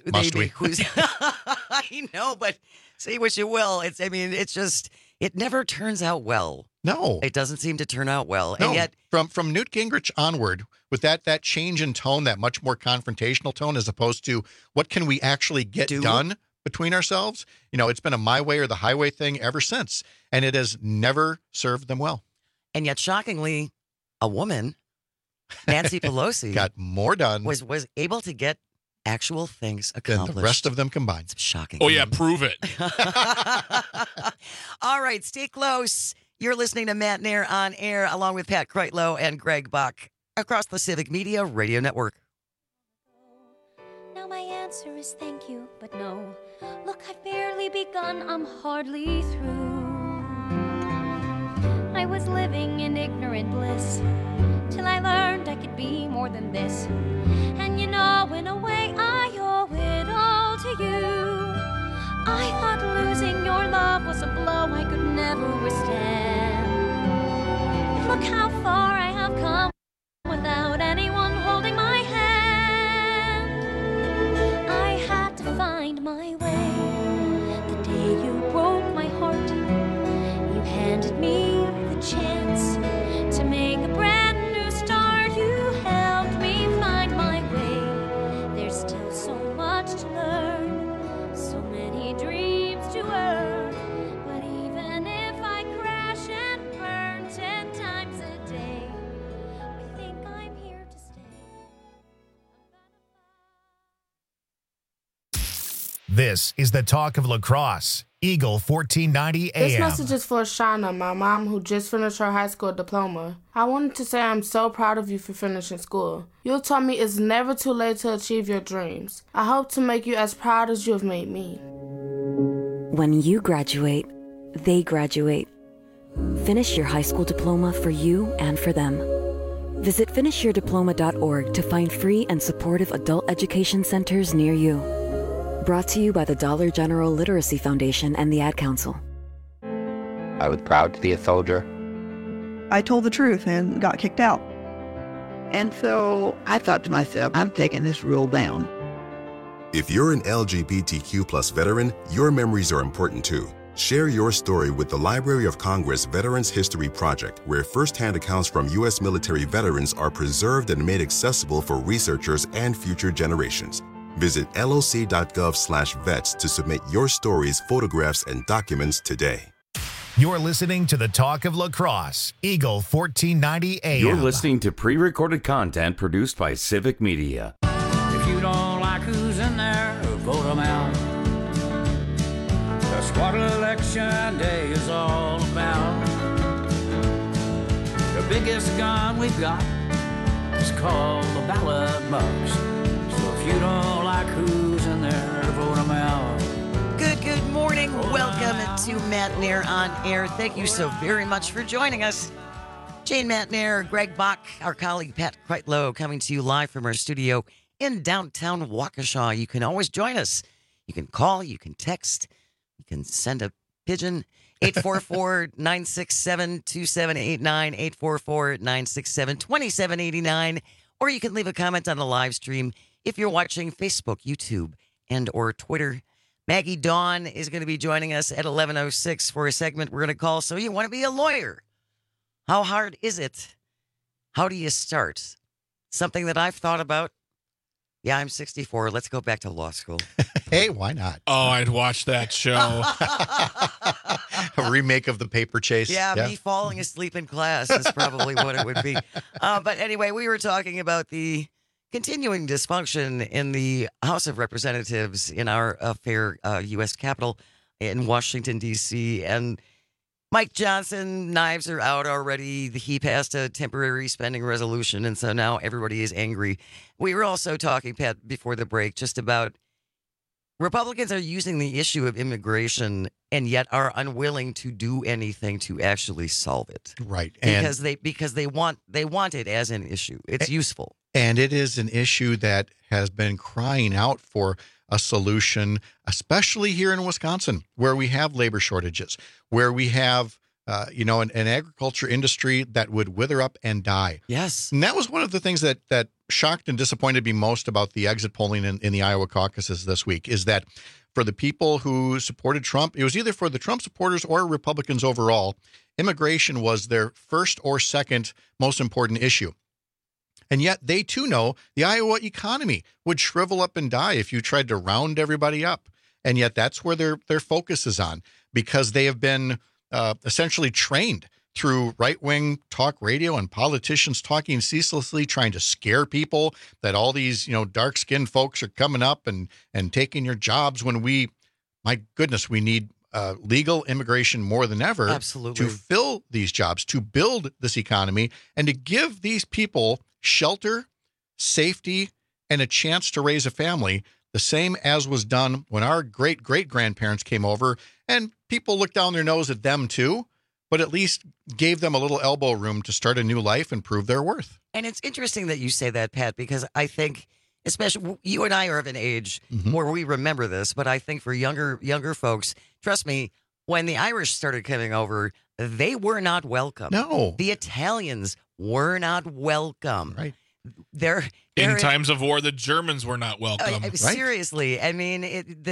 I know, but say what you will. It never turns out well. No. It doesn't seem to turn out well. No. And yet, from Newt Gingrich onward, with that change in tone, that much more confrontational tone, as opposed to what can we actually get done between ourselves, it's been a my way or the highway thing ever since. And it has never served them well. And yet, shockingly, a woman, Nancy Pelosi, got more done. Was able to get actual things accomplished than the rest of them combined. It's shocking. Oh, yeah, prove it. All right, stay close. You're listening to Matt Nair on air, along with Pat Kreitlow and Greg Bach, across the Civic Media Radio Network. Now my answer is thank you, but no. Look, I've barely begun, I'm hardly through. I was living in ignorant bliss till I learned I could be more than this. And in a way, I owe it all to you. I thought losing your love was a blow I could never withstand. But look how far I have come without anyone holding my hand. I had to find my way. The day you broke my heart, you handed me the chance to make a brand new start. You helped me find my way. There's This is the Talk of Lacrosse, Eagle 1490 AM. This message is for Shauna, my mom, who just finished her high school diploma. I wanted to say I'm so proud of you for finishing school. You taught me it's never too late to achieve your dreams. I hope to make you as proud as you have made me. When you graduate, they graduate. Finish your high school diploma for you and for them. Visit finishyourdiploma.org to find free and supportive adult education centers near you. Brought to you by the Dollar General Literacy Foundation and the Ad Council. I was proud to be a soldier. I told the truth and got kicked out. And so I thought to myself, I'm taking this rule down. If you're an LGBTQ+ veteran, your memories are important too. Share your story with the Library of Congress Veterans History Project, where firsthand accounts from U.S. military veterans are preserved and made accessible for researchers and future generations. Visit loc.gov/vets to submit your stories, photographs, and documents today. You're listening to the Talk of Lacrosse, Eagle 1490 AM. You're listening to pre-recorded content produced by Civic Media. If you don't like who's in there, vote them out. That's what election day is all about. The biggest gun we've got is called the ballot box. So if you don't like who's in there, vote them out. Good morning. Welcome to Matt Nair on Air. Thank you so very much for joining us. Jane Matt Nair, Greg Bach, our colleague Pat Kreitlow, coming to you live from our studio in downtown Waukesha. You can always join us. You can call, you can text, you can send a pigeon. 844-967-2789, 844-967-2789, or you can leave a comment on the live stream if you're watching Facebook, YouTube, and or Twitter. Maggie Dawn is going to be joining us at 11:06 for a segment we're going to call So You Want to Be a Lawyer? How hard is it? How do you start? Something that I've thought about. Yeah, I'm 64. Let's go back to law school. Hey, why not? Oh, I'd watch that show. A remake of The Paper Chase. Yeah, me falling asleep in class is probably what it would be. But anyway, we were talking about the continuing dysfunction in the House of Representatives in our fair U.S. Capitol in Washington, D.C., and Mike Johnson, knives are out already. He passed a temporary spending resolution, and so now everybody is angry. We were also talking, Pat, before the break, just about Republicans are using the issue of immigration and yet are unwilling to do anything to actually solve it. Right. Because they want it as an issue. It's useful. And it is an issue that has been crying out for a solution, especially here in Wisconsin, where we have labor shortages, where we have, an agriculture industry that would wither up and die. Yes. And that was one of the things that shocked and disappointed me most about the exit polling in the Iowa caucuses this week, is that for the people who supported Trump, it was either for the Trump supporters or Republicans overall, immigration was their first or second most important issue. And yet they, too, know the Iowa economy would shrivel up and die if you tried to round everybody up. And yet that's where their focus is on, because they have been essentially trained through right-wing talk radio and politicians talking ceaselessly, trying to scare people that all these, dark-skinned folks are coming up and taking your jobs when my goodness, we need legal immigration more than ever. Absolutely. To fill these jobs, to build this economy, and to give these people shelter, safety, and a chance to raise a family, the same as was done when our great-great-grandparents came over, and people looked down their nose at them too, but at least gave them a little elbow room to start a new life and prove their worth. And it's interesting that you say that, Pat, because I think, especially you and I are of an age where we remember this, but I think for younger folks, trust me, when the Irish started coming over, they were not welcome. No. The Italians were not welcome. Right. In times of war, the Germans were not welcome. Seriously. I mean, it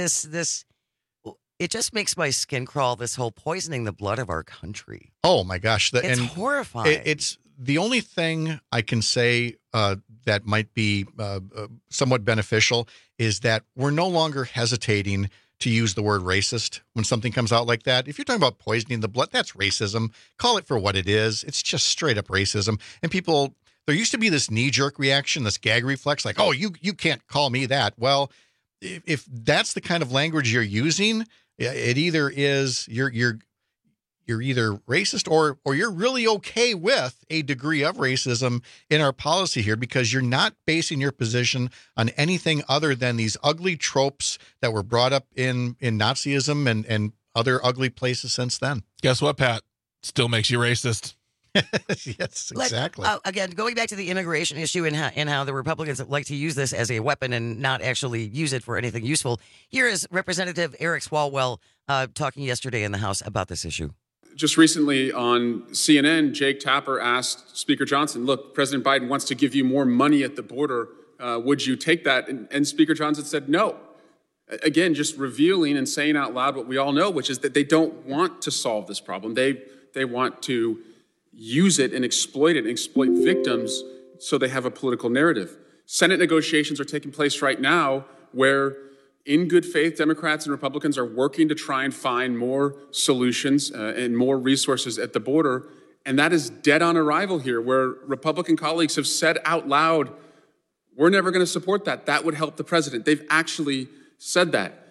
just makes my skin crawl, this whole poisoning the blood of our country. Oh, my gosh. It's horrifying. It's the only thing I can say that might be somewhat beneficial is that we're no longer hesitating to use the word racist when something comes out like that. If you're talking about poisoning the blood, that's racism. Call it for what it is. It's just straight up racism. And people, there used to be this knee-jerk reaction, this gag reflex, like, oh, you can't call me that. Well, if that's the kind of language you're using, it either is you're either racist or you're really okay with a degree of racism in our policy here, because you're not basing your position on anything other than these ugly tropes that were brought up in Nazism and other ugly places since then. Guess what, Pat? Still makes you racist. Yes, exactly. Again, going back to the immigration issue and how the Republicans like to use this as a weapon and not actually use it for anything useful. Here is Representative Eric Swalwell talking yesterday in the House about this issue. Just recently on CNN, Jake Tapper asked Speaker Johnson, look, President Biden wants to give you more money at the border. Would you take that? And Speaker Johnson said no. Again, just revealing and saying out loud what we all know, which is that they don't want to solve this problem. They want to use it and exploit victims so they have a political narrative. Senate negotiations are taking place right now where, in good faith, Democrats and Republicans are working to try and find more solutions and more resources at the border. And that is dead on arrival here, where Republican colleagues have said out loud, we're never going to support that. That would help the president. They've actually said that.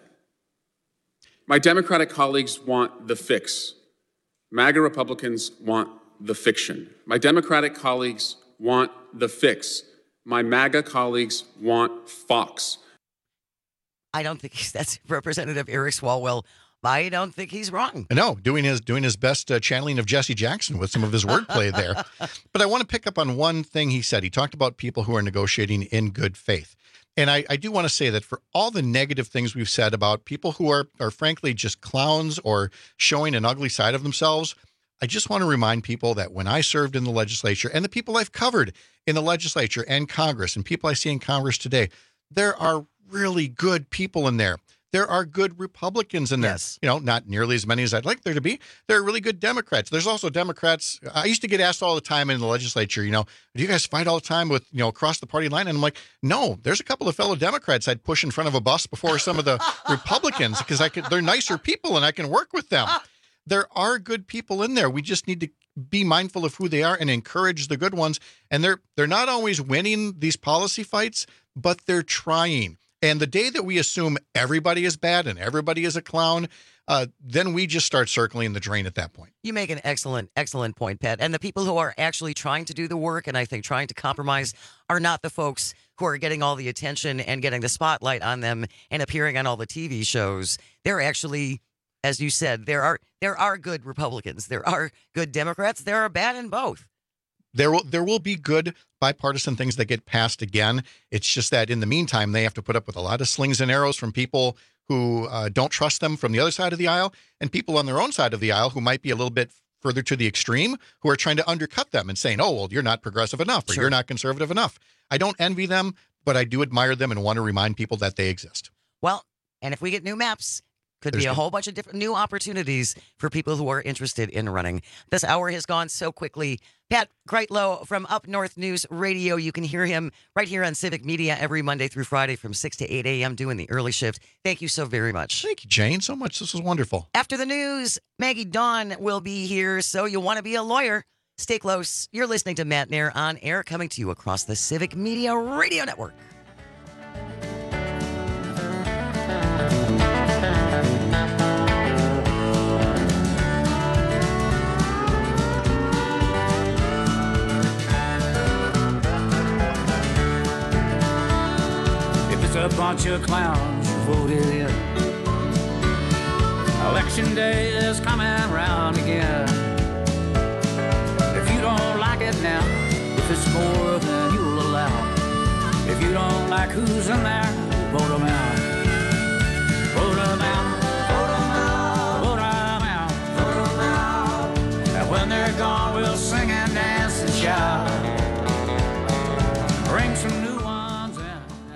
My Democratic colleagues want the fix. MAGA Republicans want the fiction. My Democratic colleagues want the fix. My MAGA colleagues want Fox. I don't think that's Representative Eric Swalwell. I don't think he's wrong. No, doing his best channeling of Jesse Jackson with some of his wordplay there. But I want to pick up on one thing he said. He talked about people who are negotiating in good faith. And I do want to say that for all the negative things we've said about people who are frankly just clowns or showing an ugly side of themselves, I just want to remind people that when I served in the legislature and the people I've covered in the legislature and Congress and people I see in Congress today, there are really good people in there. There are good Republicans in there. Yes. Not nearly as many as I'd like there to be. There are really good Democrats. There's also Democrats. I used to get asked all the time in the legislature, do you guys fight all the time with, across the party line? And I'm like, no, there's a couple of fellow Democrats I'd push in front of a bus before some of the Republicans because they're nicer people and I can work with them. There are good people in there. We just need to be mindful of who they are and encourage the good ones. And they're not always winning these policy fights, but they're trying. And the day that we assume everybody is bad and everybody is a clown, then we just start circling the drain at that point. You make an excellent point, Pat. And the people who are actually trying to do the work and I think trying to compromise are not the folks who are getting all the attention and getting the spotlight on them and appearing on all the TV shows. They're actually, as you said, there are good Republicans. There are good Democrats. There are bad in both. There will be good bipartisan things that get passed again. It's just that in the meantime, they have to put up with a lot of slings and arrows from people who don't trust them from the other side of the aisle and people on their own side of the aisle who might be a little bit further to the extreme who are trying to undercut them and saying, oh, well, you're not progressive enough or you're not conservative enough. I don't envy them, but I do admire them and want to remind people that they exist. Well, and if we get new maps, could be a whole bunch of different new opportunities for people who are interested in running. This hour has gone so quickly. Pat Kreitlow from Up North News Radio. You can hear him right here on Civic Media every Monday through Friday from 6 to 8 a.m. doing the early shift. Thank you so very much. Thank you, Jane, so much. This was wonderful. After the news, Maggie Dawn will be here, so you want to be a lawyer. Stay close. You're listening to Matt Nair on air, coming to you across the Civic Media Radio Network. A bunch of clowns you voted in. Election day is coming round again. If you don't like it now, if it's more than you'll allow, if you don't like who's in there, vote them out. Vote them out. Vote them out. Vote them out. Vote them out. And when they're gone, we'll sing and dance and shout. Bring some new ones in.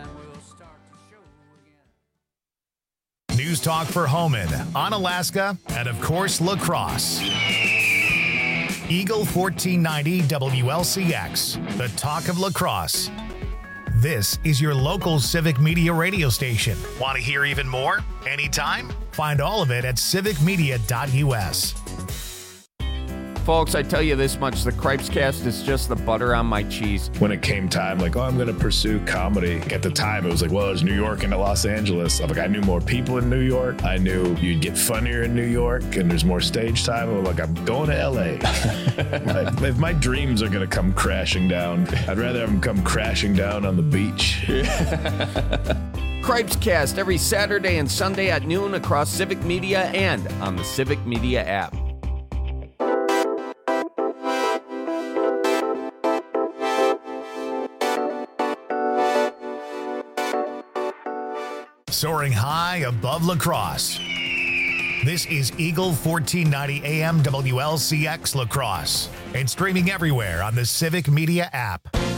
News Talk for Homan, Onalaska, and of course, La Crosse. Eagle 1490 WLCX, the talk of La Crosse. This is your local Civic Media radio station. Want to hear even more? Anytime? Find all of it at civicmedia.us. Folks, I tell you this much, the Cripes Cast is just the butter on my cheese. When it came time, like, I'm going to pursue comedy. At the time, it was like, well, there's New York and Los Angeles. I'm like, I knew more people in New York. I knew you'd get funnier in New York, and there's more stage time. I'm like, I'm going to L.A. Like, if my dreams are going to come crashing down, I'd rather have them come crashing down on the beach. Cripes Cast every Saturday and Sunday at noon across Civic Media and on the Civic Media app. Soaring high above La Crosse. This is Eagle 1490 AM WLCX La Crosse and streaming everywhere on the Civic Media app.